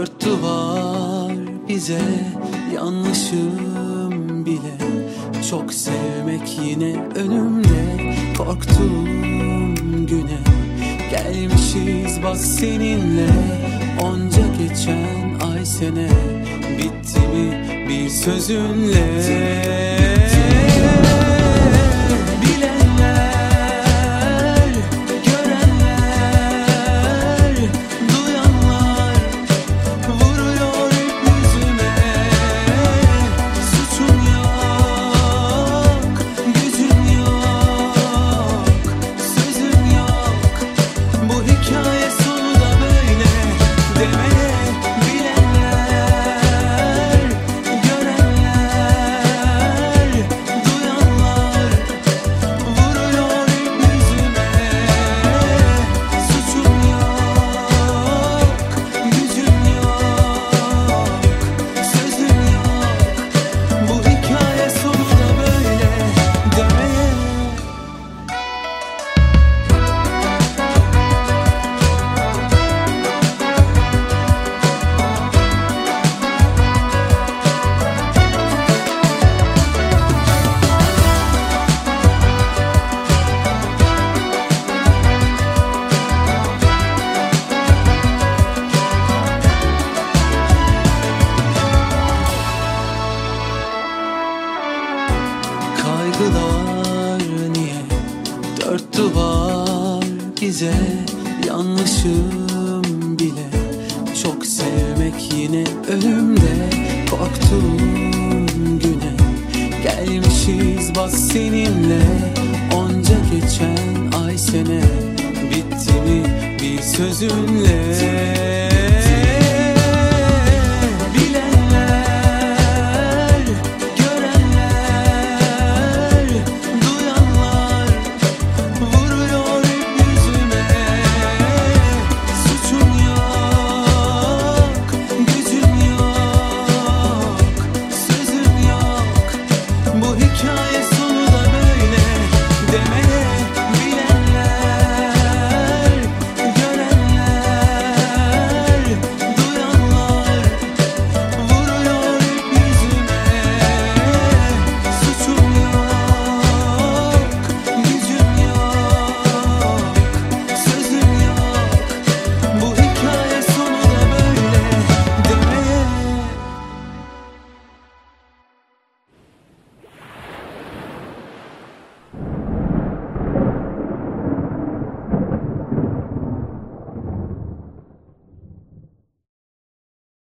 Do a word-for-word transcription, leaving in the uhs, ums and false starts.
Dört duvar bize, yanlışım bile. Çok sevmek yine önümde, korktuğum güne. Gelmişiz bak seninle, onca geçen ay sene. Bitti mi bir sözünle? Kaygılar niye? Dört duvar bize, yanlışım bile. Çok sevmek yine önümde, korktuğum güne. Gelmişiz bak seninle, onca geçen ay sene. Bitti mi bir sözünle?